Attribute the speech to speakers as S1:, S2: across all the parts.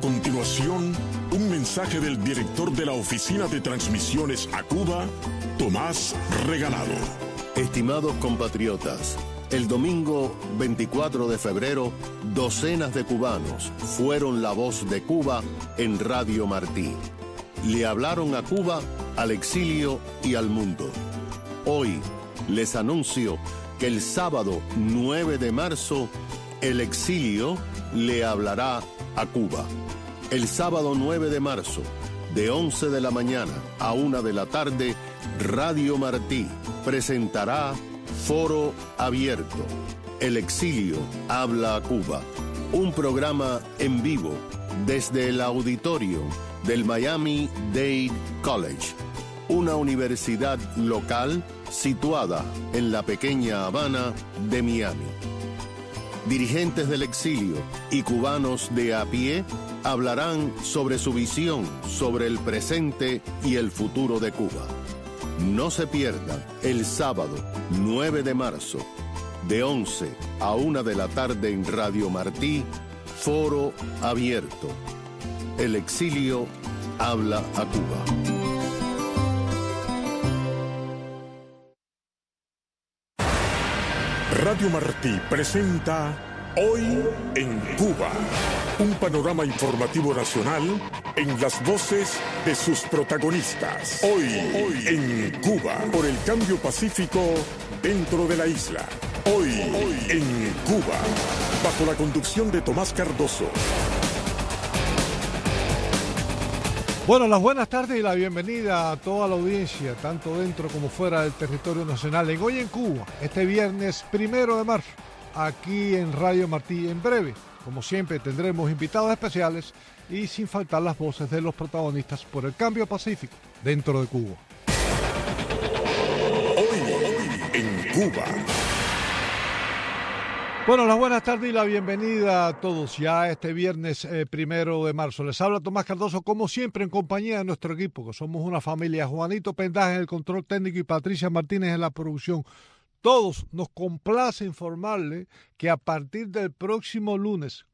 S1: continuación, un mensaje del director de la Oficina de Transmisiones a Cuba, Tomás Regalado.
S2: Estimados compatriotas, el domingo 24 de febrero, docenas de cubanos fueron la voz de Cuba en Radio Martí. Le hablaron a Cuba, al exilio y al mundo. Hoy les anuncio que el sábado 9 de marzo, el exilio le hablará a Cuba. El sábado 9 de marzo, de 11 de la mañana a 1 de la tarde, Radio Martí presentará Foro Abierto. El exilio habla a Cuba. Un programa en vivo desde el auditorio del Miami-Dade College, una universidad local situada en la pequeña Habana de Miami. Dirigentes del exilio y cubanos de a pie hablarán sobre su visión sobre el presente y el futuro de Cuba. No se pierdan el sábado 9 de marzo, de 11 a 1 de la tarde en Radio Martí, Foro Abierto. El exilio habla a Cuba.
S1: Radio Martí presenta Hoy en Cuba, un panorama informativo nacional en las voces de sus protagonistas. Hoy en Cuba, por el cambio pacífico dentro de la isla. Hoy en Cuba, bajo la conducción de Tomás Cardoso.
S3: Bueno, las buenas tardes y la bienvenida a toda la audiencia, tanto dentro como fuera del territorio nacional, en Hoy en Cuba, este viernes 1 de marzo, aquí en Radio Martí. En breve, como siempre, tendremos invitados especiales y sin faltar las voces de los protagonistas por el cambio pacífico dentro de Cuba.
S1: Hoy en Cuba.
S3: Bueno, las buenas tardes y la bienvenida a todos ya este viernes 1 de marzo. Les habla Tomás Cardoso, como siempre, en compañía de nuestro equipo, que somos una familia. Juanito Pendaje en el control técnico y Patricia Martínez en la producción. Todos nos complace informarle que a partir del próximo lunes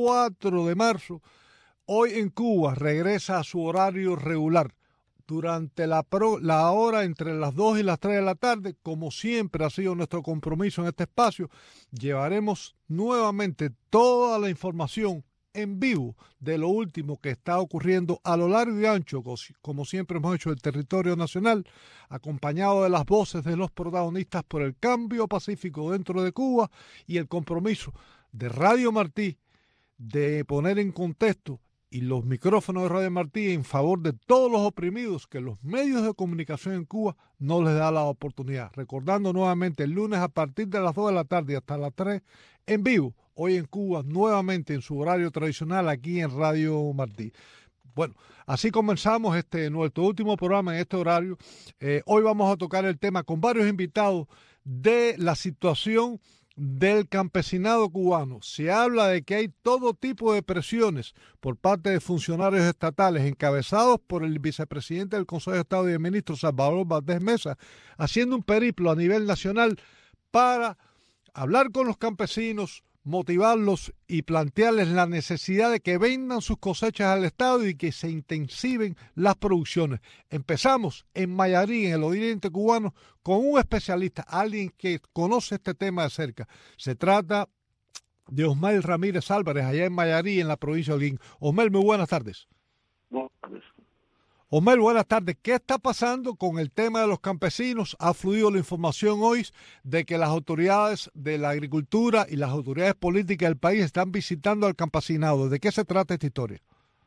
S3: 4 de marzo, Hoy en Cuba regresa a su horario regular. Durante la hora entre las 2 y las 3 de la tarde, como siempre ha sido nuestro compromiso en este espacio, llevaremos nuevamente toda la información en vivo de lo último que está ocurriendo a lo largo y ancho, como siempre hemos hecho, el territorio nacional, acompañado de las voces de los protagonistas por el cambio pacífico dentro de Cuba y el compromiso de Radio Martí de poner en contexto y los micrófonos de Radio Martí en favor de todos los oprimidos que los medios de comunicación en Cuba no les da la oportunidad. Recordando nuevamente, el lunes a partir de las 2 de la tarde hasta las 3, en vivo, Hoy en Cuba, nuevamente en su horario tradicional aquí en Radio Martí. Bueno, así comenzamos nuestro último programa en este horario. Hoy vamos a tocar el tema con varios invitados de la situación del campesinado cubano. Se habla de que hay todo tipo de presiones por parte de funcionarios estatales encabezados por el vicepresidente del Consejo de Estado y de Ministros, Salvador Valdés Mesa, haciendo un periplo a nivel nacional para hablar con los campesinos, motivarlos y plantearles la necesidad de que vendan sus cosechas al Estado y que se intensiven las producciones. Empezamos en Mayarí, en el oriente cubano, con un especialista, alguien que conoce este tema de cerca. Se trata de Osmel Ramírez Álvarez, allá en Mayarí, en la provincia de Holguín. Osmel, muy buenas tardes.
S4: Buenas tardes.
S3: Osmel, buenas tardes. ¿Qué está pasando con el tema de los campesinos? Ha fluido la información hoy de que las autoridades de la agricultura y las autoridades políticas del país están visitando al campesinado. ¿De qué se trata esta historia?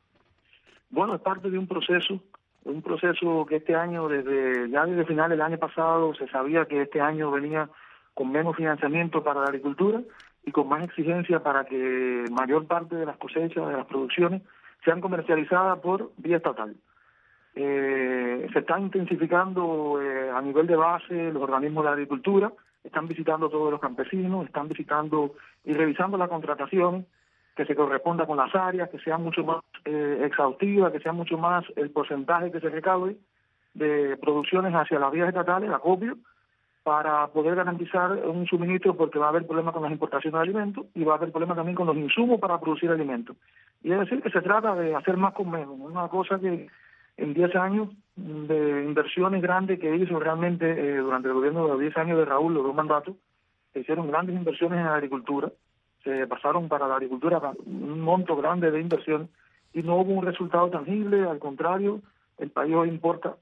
S4: Bueno, es parte de un proceso que este año, desde finales del año pasado, se sabía que este año venía con menos financiamiento para la agricultura y con más exigencia para que mayor parte de las cosechas, de las producciones, sean comercializadas por vía estatal. Se están intensificando a nivel de base los organismos de la agricultura, están visitando todos los campesinos, están visitando y revisando la contratación que se corresponda con las áreas, que sea mucho más exhaustiva, que sea mucho más el porcentaje que se recaude de producciones hacia las vías estatales, acopio, para poder garantizar un suministro, porque va a haber problemas con las importaciones de alimentos y va a haber problemas también con los insumos para producir alimentos. Y es decir, que se trata de hacer más con menos, ¿no? Una cosa que en 10 años de inversiones grandes que hizo realmente durante el gobierno de los 10 años de Raúl, los 2 mandatos, se hicieron grandes inversiones en la agricultura, se pasaron para la agricultura un monto grande de inversión y no hubo un resultado tangible, al contrario, el país hoy importa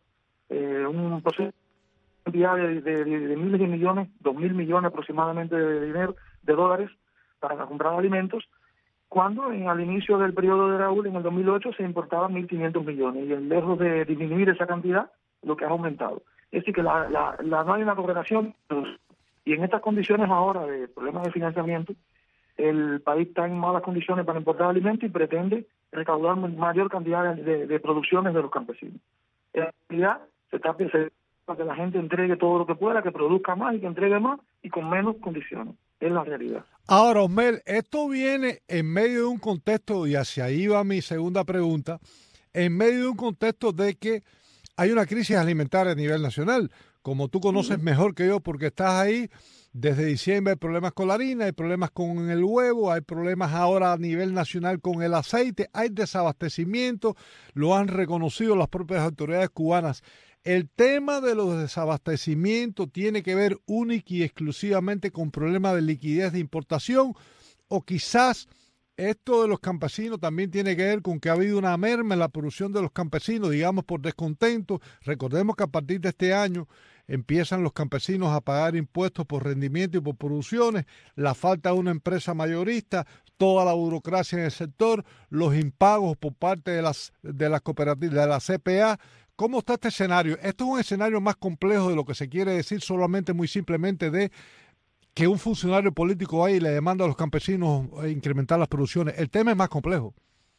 S4: un proceso cantidad de miles de millones, 2.000 millones aproximadamente de dinero, de dólares, para comprar alimentos, cuando al inicio del periodo de Raúl, en el 2008, se importaban 1.500 millones, y lejos de disminuir esa cantidad, lo que ha aumentado. Es decir, que no hay una correlación, y en estas condiciones ahora de problemas de financiamiento, el país está en malas condiciones para importar alimentos y pretende recaudar mayor cantidad de producciones de los campesinos. En realidad, se está pensando para que la gente entregue todo lo que pueda, que produzca más y que entregue más y con menos condiciones. Es la realidad.
S3: Ahora, Osmer, esto viene en medio de un contexto, y hacia ahí va mi segunda pregunta, en medio de un contexto de que hay una crisis alimentaria a nivel nacional. Como tú conoces mejor que yo porque estás ahí, desde diciembre hay problemas con la harina, hay problemas con el huevo, hay problemas ahora a nivel nacional con el aceite, hay desabastecimiento, lo han reconocido las propias autoridades cubanas. El tema de los desabastecimientos tiene que ver única y exclusivamente con problemas de liquidez de importación, o quizás esto de los campesinos también tiene que ver con que ha habido una merma en la producción de los campesinos, digamos por descontento. Recordemos que a partir de este año empiezan los campesinos a pagar impuestos por rendimiento y por producciones, la falta de una empresa mayorista, toda la burocracia en el sector, los impagos por parte de las cooperativas, de la CPA. ¿Cómo está este escenario? Esto es un escenario más complejo de lo que se quiere decir solamente muy simplemente de que un funcionario político vaya y le demanda a los campesinos incrementar las producciones. El tema es más complejo.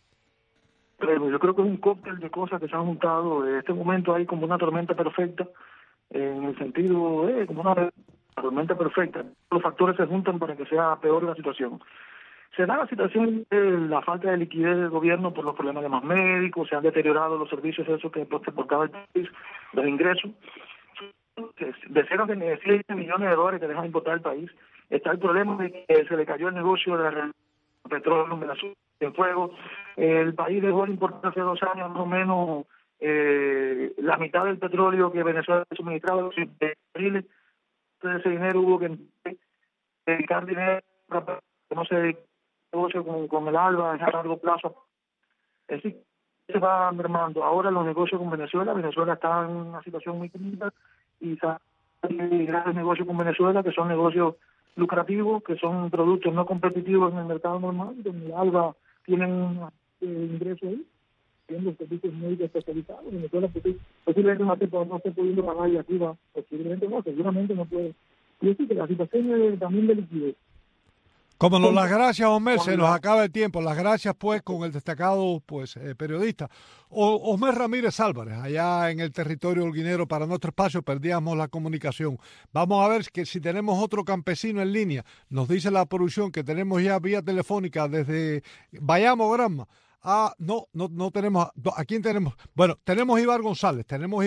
S4: Pero yo creo que es un cóctel de cosas que se han juntado. En este momento hay como una tormenta perfecta, en el sentido de como una tormenta perfecta. Los factores se juntan para que sea peor la situación. Se da la situación de la falta de liquidez del gobierno por los problemas de más médicos, se han deteriorado los servicios esos que exportaba el país, los ingresos, decenas de 7 millones de dólares que dejan de importar el país. Está el problema de que se le cayó el negocio del petróleo en Venezuela, en fuego. El país dejó de importar hace 2 años más o menos la mitad del petróleo que Venezuela suministraba, los barriles. Entonces ese dinero hubo que dedicar dinero para no se negocio con el ALBA a largo plazo. Es decir, se va mermando. Ahora los negocios con Venezuela está en una situación muy crítica y hay grandes negocios con Venezuela que son negocios lucrativos, que son productos no competitivos en el mercado normal, donde el ALBA tienen ingresos ahí, tienen servicios médicos especializados. Venezuela posiblemente no esté pudiendo pagar y aquí va, posiblemente no, seguramente no puede. Y es que la situación es también de liquidez.
S3: Como no, las gracias, Osmer, se nos acaba el tiempo. Las gracias, pues, con el destacado periodista Osmer Ramírez Álvarez, allá en el territorio holguinero. Para nuestro espacio perdíamos la comunicación. Vamos a ver que si tenemos otro campesino en línea. Nos dice la producción que tenemos ya vía telefónica desde Bayamo, Granma. No tenemos. ¿A quién tenemos? Bueno, tenemos Ibar González.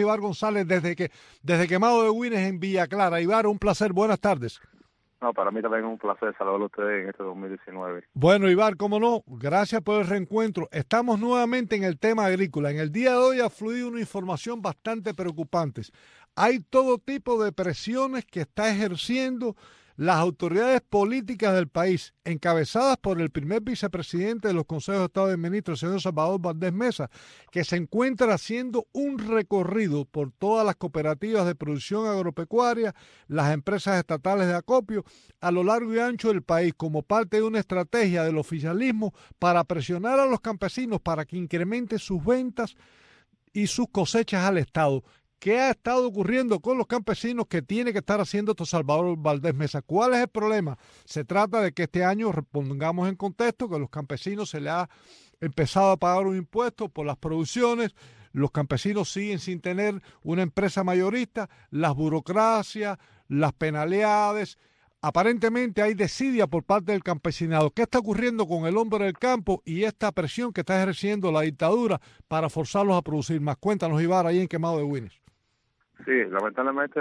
S3: Desde Quemado de Güines en Villa Clara. Ibar, un placer. Buenas tardes.
S5: No, para mí también es un placer saludarlo a ustedes en este 2019.
S3: Bueno, Ibar, cómo no, gracias por el reencuentro. Estamos nuevamente en el tema agrícola. En el día de hoy ha fluido una información bastante preocupante. Hay todo tipo de presiones que está ejerciendo las autoridades políticas del país, encabezadas por el primer vicepresidente de los Consejos de Estado de Ministros, el señor Salvador Valdés Mesa, que se encuentra haciendo un recorrido por todas las cooperativas de producción agropecuaria, las empresas estatales de acopio, a lo largo y ancho del país, como parte de una estrategia del oficialismo para presionar a los campesinos para que incrementen sus ventas y sus cosechas al Estado. ¿Qué ha estado ocurriendo con los campesinos que tiene que estar haciendo esto Salvador Valdés Mesa? ¿Cuál es el problema? Se trata de que este año, pongamos en contexto, que a los campesinos se les ha empezado a pagar un impuesto por las producciones, los campesinos siguen sin tener una empresa mayorista, las burocracias, las penalidades. Aparentemente hay desidia por parte del campesinado. ¿Qué está ocurriendo con el hombre del campo y esta presión que está ejerciendo la dictadura para forzarlos a producir más? Cuéntanos, Ibar, ahí en Quemado de Güines.
S5: Sí, lamentablemente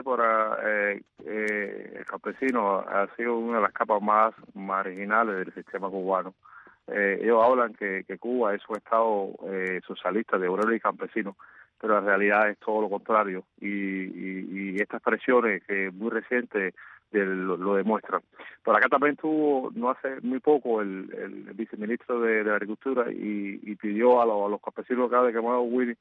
S5: el campesino ha sido una de las capas más marginales del sistema cubano. Ellos hablan que Cuba es un estado socialista de obreros y campesinos, pero en realidad es todo lo contrario, y estas presiones que muy recientes lo demuestran. Por acá también tuvo, no hace muy poco, el viceministro de Agricultura y pidió a los campesinos acá de Quemado Winnie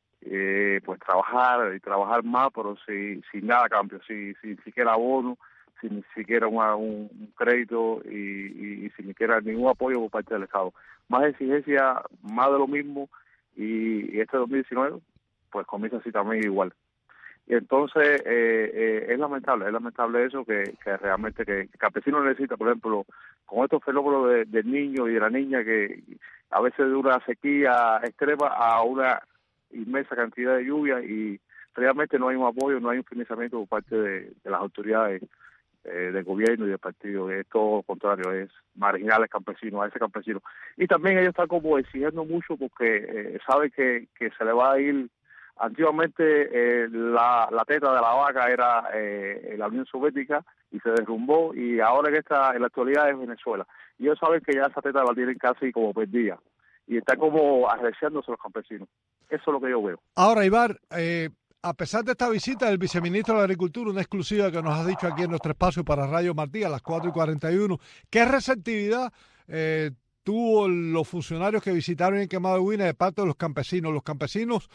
S5: pues trabajar más, pero sin nada a cambio, sin siquiera abono, sin siquiera un crédito y sin siquiera ningún apoyo por parte del Estado. Más exigencia, más de lo mismo, y este 2019 pues comienza así también igual. Y entonces es lamentable eso, que realmente que el campesino necesita, por ejemplo, con estos fenómenos del niño y de la niña, que a veces de una sequía extrema a una inmensa cantidad de lluvia, y realmente no hay un apoyo, no hay un financiamiento por parte de las autoridades del gobierno y del partido. Es todo lo contrario, es marginal al campesino, a ese campesino. Y también ellos están como exigiendo mucho porque saben que se le va a ir. Antiguamente la teta de la vaca era la Unión Soviética y se derrumbó, y ahora en la actualidad es Venezuela. Y ellos saben que ya esa teta la tienen casi como perdida, y está como arreciándose los campesinos. Eso es lo que yo veo.
S3: Ahora, Ibar, a pesar de esta visita del viceministro de Agricultura, una exclusiva que nos has dicho aquí en nuestro espacio para Radio Martí a las 4:41, ¿qué receptividad tuvo los funcionarios que visitaron en Quemado de Winnie de parte de los campesinos? ¿Los campesinos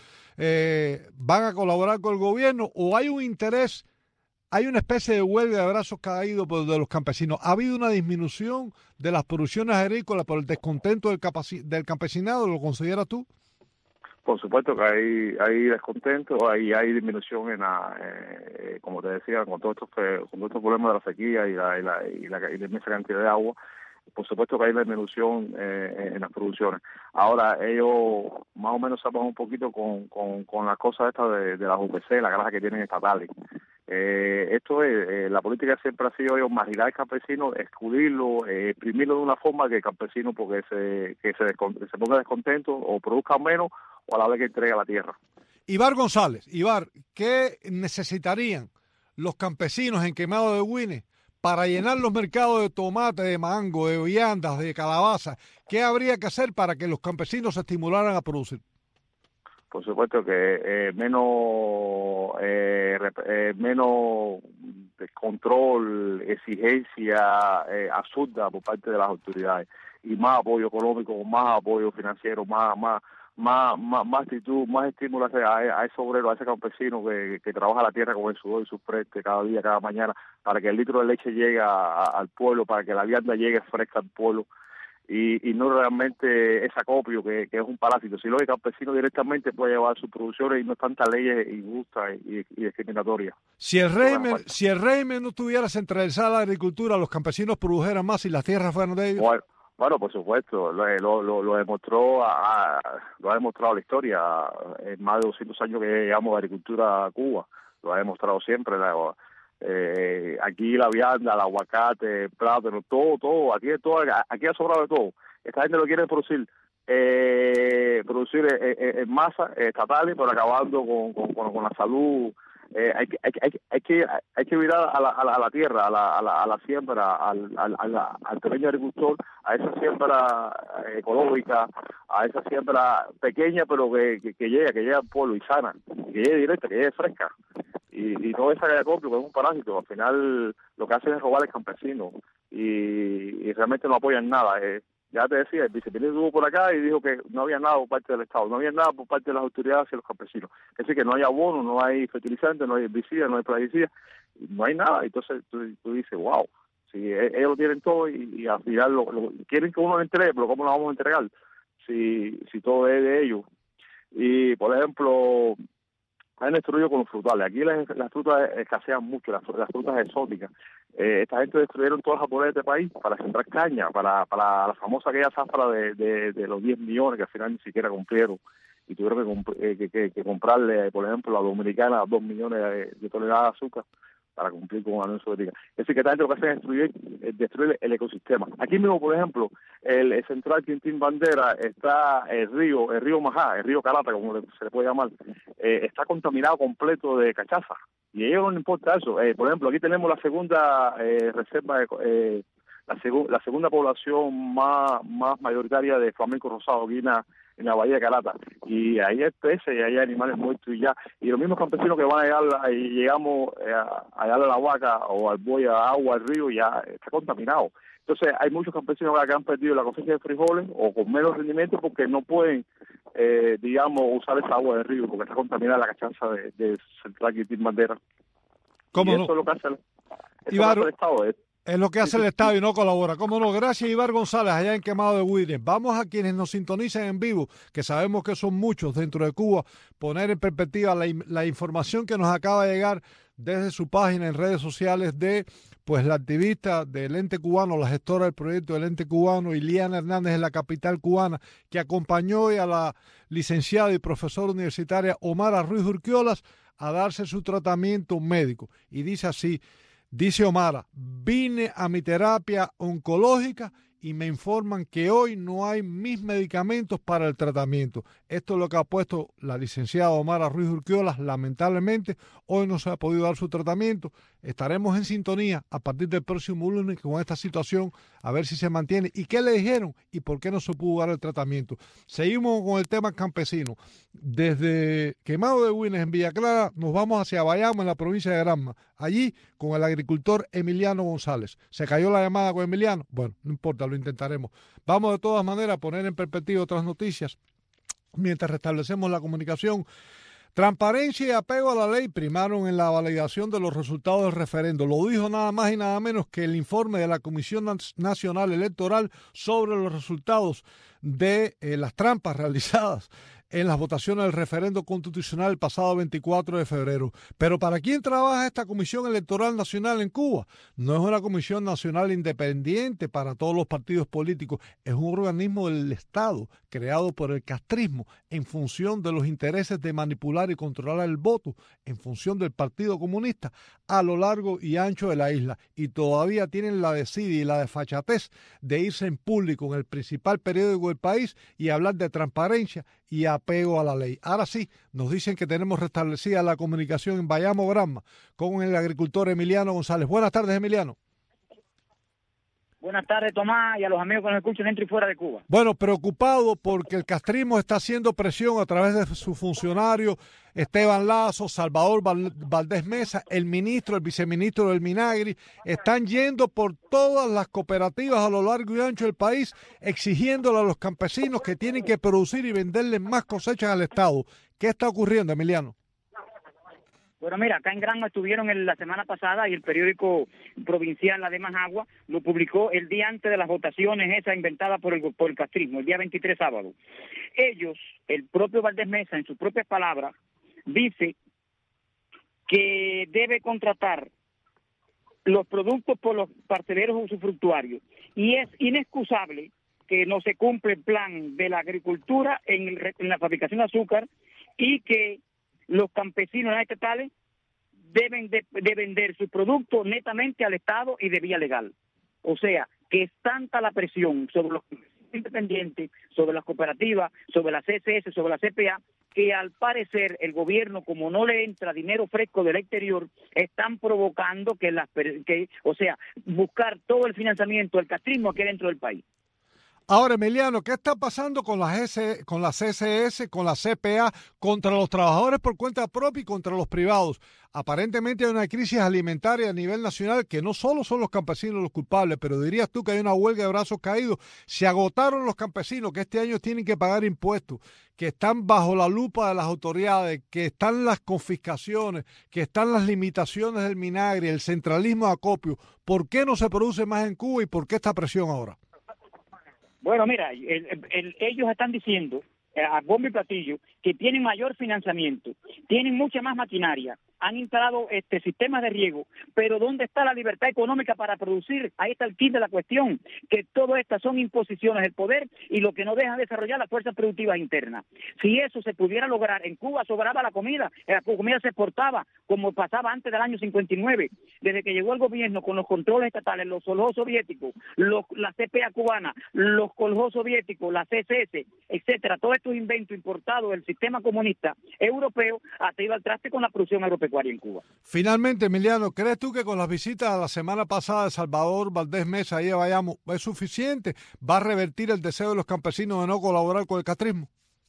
S3: van a colaborar con el gobierno o hay un interés, hay una especie de huelga de brazos caídos de los campesinos? ¿Ha habido una disminución de las producciones agrícolas por el descontento del campesinado? ¿Lo consideras tú?
S5: Por supuesto que hay descontento, hay disminución en como te decía, con todos estos problemas de la sequía y la inmensa cantidad de agua. Por supuesto que hay una disminución en las producciones. Ahora ellos más o menos saben un poquito con las cosas estas de las UPC, las granjas que tienen estatales. Esto es, la política siempre ha sido marginar al campesino, excluirlo, exprimirlo de una forma que el campesino porque se ponga descontento o produzca menos, o a la vez que entrega la tierra.
S3: Ibar González, ¿qué necesitarían los campesinos en Quemado de Winnie para llenar los mercados de tomate, de mango, de viandas, de calabaza? ¿Qué habría que hacer para que los campesinos se estimularan a producir?
S5: Por supuesto que menos control, exigencia absurda por parte de las autoridades, y más apoyo económico, más apoyo financiero, más actitud, más estímulo a ese obrero, a ese campesino que trabaja la tierra con el sudor y su frente cada día, cada mañana, para que el litro de leche llegue al pueblo, para que la vianda llegue fresca al pueblo, y no realmente ese acopio que es un parásito. Si lo el campesino directamente puede llevar sus producciones y no tantas leyes injustas y discriminatorias.
S3: Si el régimen no tuviera centralizada la agricultura, los campesinos produjeran más y las tierras fueran de ellos.
S5: Bueno, por supuesto, lo demostró lo ha demostrado la historia en más de 200 años que llevamos de agricultura a Cuba. Lo ha demostrado siempre. Aquí la vianda, el aguacate, el plátano, todo, aquí ha sobrado de todo. Esta gente lo quiere producir en masa estatales, pero acabando con la salud. Hay que mirar a la tierra, a la siembra, al pequeño agricultor, a esa siembra ecológica, a esa siembra pequeña, pero que llega al pueblo y sana, que llegue directa, que llegue fresca. Y no esa que acopio, que es un parásito. Al final lo que hacen es robar al campesino y realmente no apoyan nada. Ya te decía, el viceministro estuvo por acá y dijo que no había nada por parte del Estado, no había nada por parte de las autoridades hacia los campesinos. Es decir, que no hay abono, no hay fertilizantes, no hay herbicidas, no hay plaguicidas, no hay nada. Entonces tú dices, wow, si ellos lo tienen todo y al final quieren que uno lo entregue, pero ¿cómo lo vamos a entregar si todo es de ellos? Y, por ejemplo, han destruido con los frutales. Aquí las frutas escasean mucho, las frutas exóticas. Esta gente destruyeron todas las japonesas de este país para sembrar caña, para la famosa aquella zafra de los 10 millones que al final ni siquiera cumplieron, y tuvieron que comprarle, por ejemplo, a la dominicana 2 millones de toneladas de azúcar para cumplir con la Unión Soviética. Es decir, que esta gente lo que hacen es destruir el ecosistema. Aquí mismo, por ejemplo, el central Quintín Bandera está el río Majá, el río Calata, como se le puede llamar, está contaminado completo de cachaza. Y a ellos no les importa eso. Por ejemplo, aquí tenemos la segunda reserva, la segunda población más mayoritaria de flamenco rosado aquí en la bahía de Calata, y ahí hay peces y ahí hay animales muertos y ya, y los mismos campesinos que van a llegar, y llegamos a darle a la vaca o al buey agua al río, ya está contaminado. Entonces hay muchos campesinos que han perdido la cosecha de frijoles o con menos rendimiento porque no pueden, digamos, usar esa agua del río porque está contaminada la cachaza de Central Quintín Bandera.
S3: ¿Cómo
S5: y
S3: no?
S5: Eso es lo que hace
S3: el
S5: Estado.
S3: Es lo que hace el Estado y no colabora. ¿Cómo no? Gracias, Ibar González, allá en Quemado de Williams. Vamos a quienes nos sintonizan en vivo, que sabemos que son muchos dentro de Cuba, poner en perspectiva la información que nos acaba de llegar desde su página en redes sociales de pues la activista del ente cubano, la gestora del proyecto del ente cubano, Iliana Hernández, en la capital cubana, que acompañó hoy a la licenciada y profesora universitaria Omara Ruiz Urquiolas a darse su tratamiento médico. Y dice así: dice Omara, vine a mi terapia oncológica y me informan que hoy no hay mis medicamentos para el tratamiento. Esto es lo que ha puesto la licenciada Omara Ruiz Urquiolas. Lamentablemente, hoy no se ha podido dar su tratamiento. Estaremos en sintonía a partir del próximo lunes con esta situación, a ver si se mantiene. ¿Y qué le dijeron? ¿Y por qué no se pudo dar el tratamiento? Seguimos con el tema campesino. Desde Quemado de Williams, en Villa Clara, nos vamos hacia Bayamo, en la provincia de Granma. Allí, con el agricultor Emiliano González. ¿Se cayó la llamada con Emiliano? Bueno, no importa, lo intentaremos. Vamos de todas maneras a poner en perspectiva otras noticias mientras restablecemos la comunicación. Transparencia y apego a la ley primaron en la validación de los resultados del referendo. Lo dijo nada más y nada menos que el informe de la Comisión Nacional Electoral sobre los resultados de las trampas realizadas en las votaciones del referendo constitucional el pasado 24 de febrero. Pero ¿para quién trabaja esta Comisión Electoral Nacional en Cuba? No es una comisión nacional independiente para todos los partidos políticos, es un organismo del Estado creado por el castrismo en función de los intereses de manipular y controlar el voto en función del Partido Comunista a lo largo y ancho de la isla, y todavía tienen la desidia y la desfachatez de irse en público en el principal periódico del país y hablar de transparencia y apego a la ley. Ahora sí, nos dicen que tenemos restablecida la comunicación en Bayamo, Granma, con el agricultor Emiliano González. Buenas tardes, Emiliano.
S6: Buenas tardes, Tomás, y a los amigos que nos escuchan dentro y fuera de Cuba.
S3: Bueno, preocupado porque el castrismo está haciendo presión a través de sus funcionarios, Esteban Lazo, Salvador Valdés Mesa, el ministro, el viceministro del Minagri, están yendo por todas las cooperativas a lo largo y ancho del país, exigiéndole a los campesinos que tienen que producir y venderles más cosechas al Estado. ¿Qué está ocurriendo, Emiliano?
S6: Bueno, mira, acá en Granma estuvieron la semana pasada y el periódico provincial La de Majagua lo publicó el día antes de las votaciones esas inventadas por el castrismo, el día 23 sábado. Ellos, el propio Valdés Mesa, en sus propias palabras, dice que debe contratar los productos por los parceleros usufructuarios y es inexcusable que no se cumple el plan de la agricultura en la fabricación de azúcar y que los campesinos estatales deben de vender sus productos netamente al Estado y de vía legal. O sea, que es tanta la presión sobre los independientes, sobre las cooperativas, sobre la CSS, sobre la CPA, que al parecer el gobierno, como no le entra dinero fresco del exterior, están provocando buscar todo el financiamiento del castrismo aquí dentro del país.
S3: Ahora, Emiliano, ¿qué está pasando con la CSS, con la CPA, contra los trabajadores por cuenta propia y contra los privados? Aparentemente hay una crisis alimentaria a nivel nacional que no solo son los campesinos los culpables, pero dirías tú que hay una huelga de brazos caídos. Se agotaron los campesinos que este año tienen que pagar impuestos, que están bajo la lupa de las autoridades, que están las confiscaciones, que están las limitaciones del Minagri, el centralismo de acopio. ¿Por qué no se produce más en Cuba y por qué esta presión ahora?
S6: Bueno, mira, ellos están diciendo a bombo y platillo que tienen mayor financiamiento, tienen mucha más maquinaria, han instalado sistemas de riego, pero ¿dónde está la libertad económica para producir? Ahí está el quid de la cuestión, que todas estas son imposiciones del poder y lo que no deja desarrollar las fuerzas productivas internas. Si eso se pudiera lograr, en Cuba sobraba la comida se exportaba, como pasaba antes del año 59, desde que llegó el gobierno con los controles estatales, los soljos soviéticos, la CPA cubana, los coljos soviéticos, la CSS, etcétera, todos estos inventos importados del sistema comunista europeo, hasta iba al traste con la producción agropecuaria en Cuba.
S3: Finalmente, Emiliano, ¿crees tú que con las visitas la semana pasada de Salvador Valdés Mesa ahí vayamos es suficiente? ¿Va a revertir el deseo de los campesinos de no colaborar con el castrismo?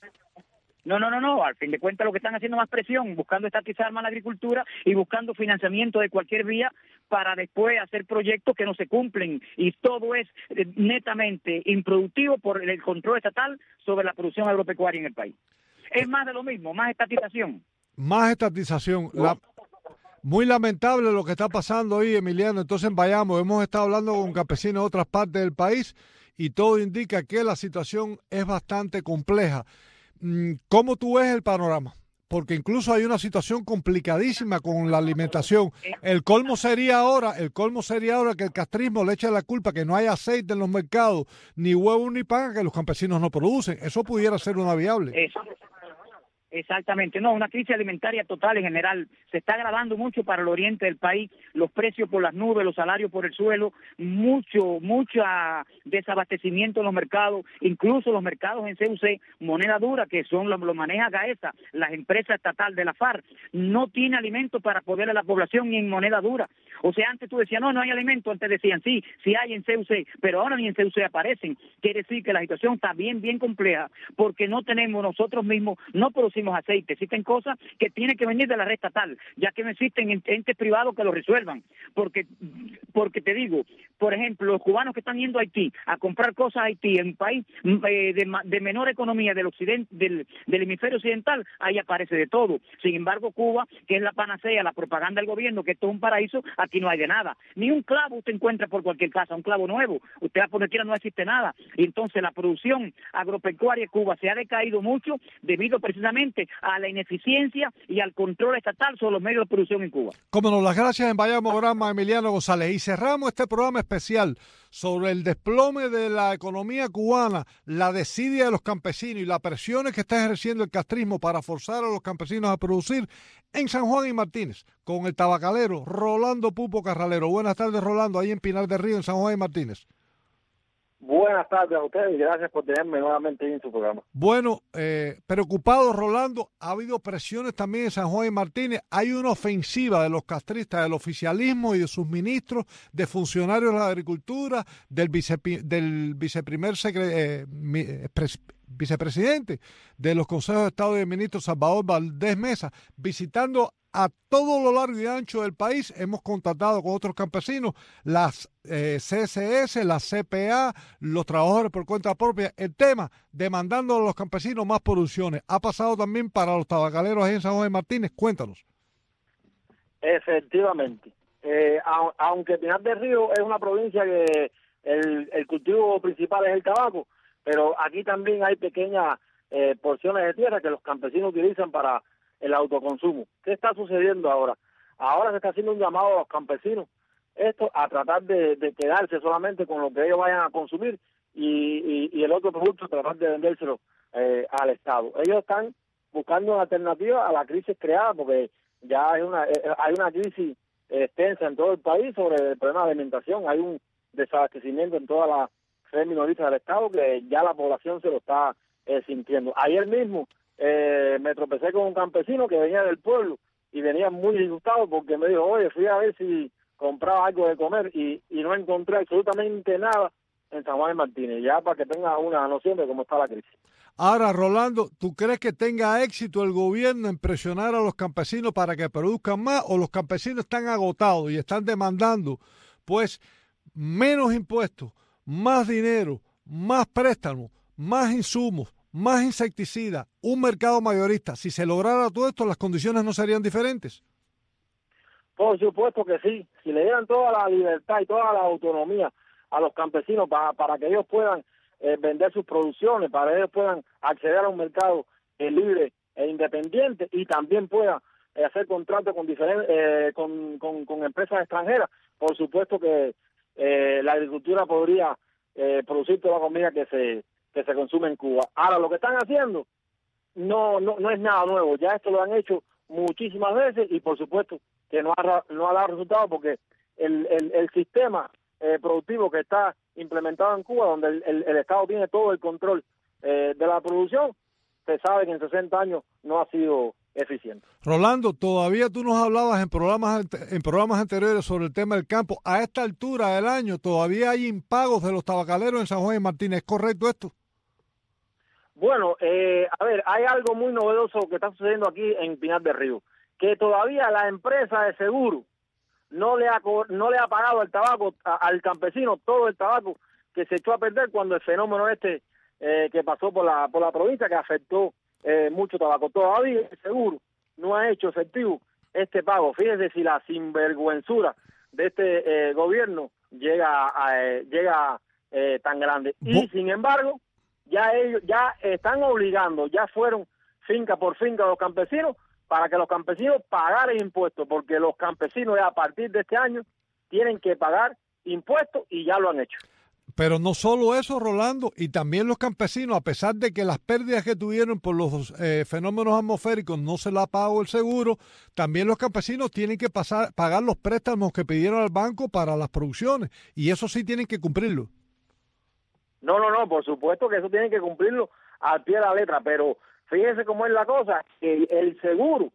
S6: No, al fin de cuentas lo que están haciendo más presión, buscando estatizar más la agricultura y buscando financiamiento de cualquier vía para después hacer proyectos que no se cumplen, y todo es netamente improductivo por el control estatal sobre la producción agropecuaria en el país. Es más de lo mismo, más estatización.
S3: Más estatización. Muy lamentable lo que está pasando hoy, Emiliano. Entonces vayamos, hemos estado hablando con campesinos de otras partes del país y todo indica que la situación es bastante compleja. ¿Cómo tú ves el panorama? Porque incluso hay una situación complicadísima con la alimentación. El colmo sería ahora que el castrismo le eche la culpa que no hay aceite en los mercados, ni huevo ni pan, que los campesinos no producen. Eso pudiera ser una viable.
S6: Exactamente, no, una crisis alimentaria total en general. Se está agravando mucho para el oriente del país, los precios por las nubes, los salarios por el suelo, mucho desabastecimiento en los mercados, incluso los mercados en CUC, moneda dura, que son lo maneja Gaesa, las empresas estatal de la FARC, no tiene alimentos para poder a la población ni en moneda dura. O sea, antes tú decías, no hay alimento, antes decían, sí hay en CUC, pero ahora ni en CUC aparecen. Quiere decir que la situación está bien compleja, porque no tenemos nosotros mismos, no producimos aceite, existen cosas que tienen que venir de la red estatal, ya que no existen entes privados que lo resuelvan, porque te digo, por ejemplo, los cubanos que están yendo a Haití a comprar cosas a Haití, en un país de menor economía del occidente, del hemisferio occidental, ahí aparece de todo. Sin embargo, Cuba, que es la panacea, la propaganda del gobierno, que esto es un paraíso, aquí no hay de nada, ni un clavo usted encuentra por cualquier casa, un clavo nuevo, usted va por donde quiera, no existe nada, y entonces la producción agropecuaria en Cuba se ha decaído mucho debido precisamente a la ineficiencia y al control estatal sobre los medios de producción en Cuba.
S3: Como nos las gracias en Vayamos Grama, Emiliano González. Y cerramos este programa especial sobre el desplome de la economía cubana, la desidia de los campesinos y las presiones que está ejerciendo el castrismo para forzar a los campesinos a producir en San Juan y Martínez, con el tabacalero Rolando Pupo Carralero. Buenas tardes, Rolando, ahí en Pinar del Río, en San Juan y Martínez.
S7: Buenas tardes a ustedes y gracias por tenerme nuevamente en su programa.
S3: Bueno, preocupado, Rolando, ha habido presiones también en San Juan y Martínez. Hay una ofensiva de los castristas, del oficialismo y de sus ministros, de funcionarios de la agricultura, del vicepresidente de los consejos de Estado y de ministros, Salvador Valdés Mesa, visitando a todo lo largo y ancho del país. Hemos contactado con otros campesinos, las CSS, la CPA, los trabajadores por cuenta propia, el tema demandando a los campesinos más producciones. Ha pasado también para los tabacaleros ahí en San Juan de Martínez. Cuéntanos.
S7: Efectivamente. Aunque Pinar del Río es una provincia que el cultivo principal es el tabaco, pero aquí también hay pequeñas porciones de tierra que los campesinos utilizan para el autoconsumo. ¿Qué está sucediendo ahora? Ahora se está haciendo un llamado a los campesinos a tratar de quedarse solamente con lo que ellos vayan a consumir y el otro producto tratar de vendérselo al Estado. Ellos están buscando una alternativa a la crisis creada, porque ya hay una crisis extensa en todo el país sobre el problema de alimentación. Hay un desabastecimiento en todas las redes minoristas del Estado que ya la población se lo está sintiendo. Ayer mismo me tropecé con un campesino que venía del pueblo y venía muy disgustado porque me dijo, oye, fui a ver si compraba algo de comer y no encontré absolutamente nada en San Juan de Martínez, ya para que tenga una noción de cómo está la crisis.
S3: Ahora, Rolando, ¿tú crees que tenga éxito el gobierno en presionar a los campesinos para que produzcan más, o los campesinos están agotados y están demandando pues menos impuestos, más dinero, más préstamos, más insumos, más insecticidas, un mercado mayorista? Si se lograra todo esto, ¿las condiciones no serían diferentes?
S7: Por supuesto que sí. Si le dieran toda la libertad y toda la autonomía a los campesinos para que ellos puedan vender sus producciones, para que ellos puedan acceder a un mercado libre e independiente y también puedan hacer contratos con diferentes con empresas extranjeras, por supuesto que la agricultura podría producir toda la comida que se consume en Cuba. Ahora, lo que están haciendo no es nada nuevo, ya esto lo han hecho muchísimas veces y por supuesto que no ha dado resultado porque el sistema productivo que está implementado en Cuba, donde el Estado tiene todo el control de la producción, se sabe que en 60 años no ha sido eficiente.
S3: Rolando, todavía tú nos hablabas en programas anteriores sobre el tema del campo. A esta altura del año todavía hay impagos de los tabacaleros en San Juan y Martínez. ¿Es correcto esto?
S7: Bueno, a ver, hay algo muy novedoso que está sucediendo aquí en Pinar del Río, que todavía la empresa de seguro no le ha pagado el tabaco al campesino, todo el tabaco que se echó a perder cuando el fenómeno que pasó por la provincia, que afectó mucho tabaco. Todavía el seguro no ha hecho efectivo este pago. Fíjense si la sinvergüenzura de este gobierno llega tan grande. Y sin embargo, ellos ya están obligando, ya fueron finca por finca a los campesinos para que los campesinos pagaran impuestos, porque los campesinos ya a partir de este año tienen que pagar impuestos y ya lo han hecho.
S3: Pero no solo eso, Rolando, y también los campesinos, a pesar de que las pérdidas que tuvieron por los fenómenos atmosféricos no se la pagó el seguro, también los campesinos tienen que pagar los préstamos que pidieron al banco para las producciones, y eso sí tienen que cumplirlo.
S7: No, por supuesto que eso tienen que cumplirlo al pie de la letra, pero fíjense cómo es la cosa, que el seguro,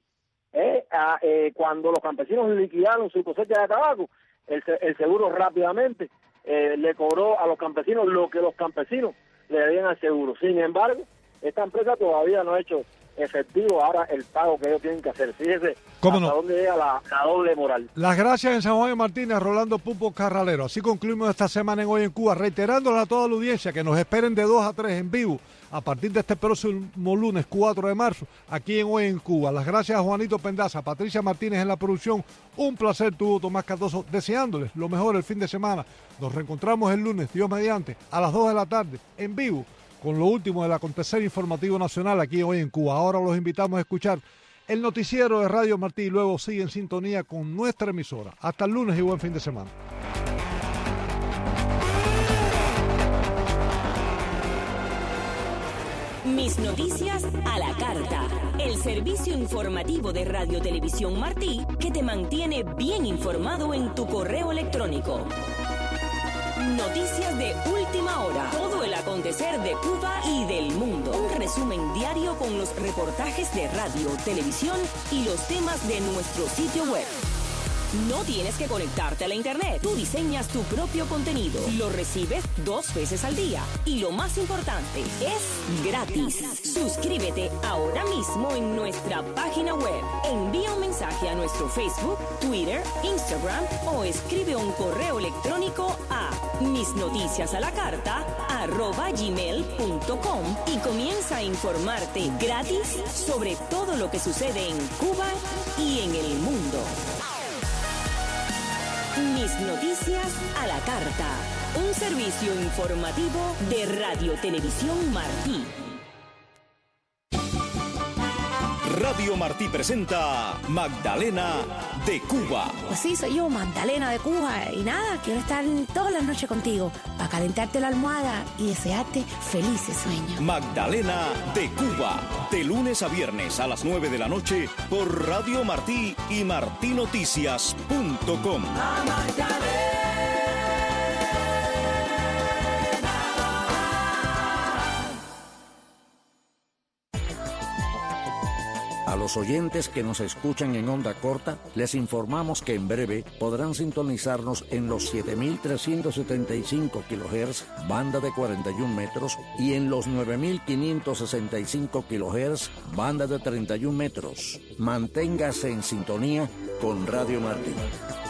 S7: cuando los campesinos liquidaron su cosecha de tabaco, el seguro rápidamente le cobró a los campesinos lo que los campesinos le debían al seguro. Sin embargo, esta empresa todavía no ha hecho efectivo ahora el pago que ellos tienen que hacer. Fíjese hasta dónde llega la doble moral.
S3: Las gracias en San Juan de Martínez, Rolando Pupo Carralero. Así concluimos esta semana en Hoy en Cuba, reiterándole a toda la audiencia que nos esperen de 2 a 3 en vivo a partir de este próximo lunes 4 de marzo, aquí en Hoy en Cuba. Las gracias a Juanito Pendaza, Patricia Martínez en la producción. Un placer tuvo Tomás Cardoso, deseándoles lo mejor el fin de semana. Nos reencontramos el lunes, Dios mediante, a las 2 de la tarde, en vivo, con lo último del acontecer informativo nacional aquí Hoy en Cuba. Ahora los invitamos a escuchar el noticiero de Radio Martí y luego sigue en sintonía con nuestra emisora. Hasta el lunes y buen fin de semana.
S8: Mis noticias a la carta. El servicio informativo de Radio Televisión Martí que te mantiene bien informado en tu correo electrónico. Noticias de última hora. Todo el acontecer de Cuba y del mundo. Un resumen diario con los reportajes de radio, televisión y los temas de nuestro sitio web. No tienes que conectarte a la internet. Tú diseñas tu propio contenido. Lo recibes 2 veces al día. Y lo más importante, es gratis. Suscríbete ahora mismo en nuestra página web. Envía un mensaje a nuestro Facebook, Twitter, Instagram o escribe un correo electrónico a misnoticiasalacarta@gmail.com y comienza a informarte gratis sobre todo lo que sucede en Cuba y en el mundo. Mis noticias a la carta, un servicio informativo de Radio Televisión Martí.
S9: Radio Martí presenta Magdalena de Cuba.
S10: Pues sí, soy yo, Magdalena de Cuba. Y nada, quiero estar todas las noches contigo para calentarte la almohada y desearte felices sueños.
S9: Magdalena de Cuba, de lunes a viernes a las 9 de la noche por Radio Martí y martinoticias.com.
S11: A los oyentes que nos escuchan en onda corta, les informamos que en breve podrán sintonizarnos en los 7.375 kHz, banda de 41 metros, y en los 9.565 kHz, banda de 31 metros. Manténgase en sintonía con Radio Martí.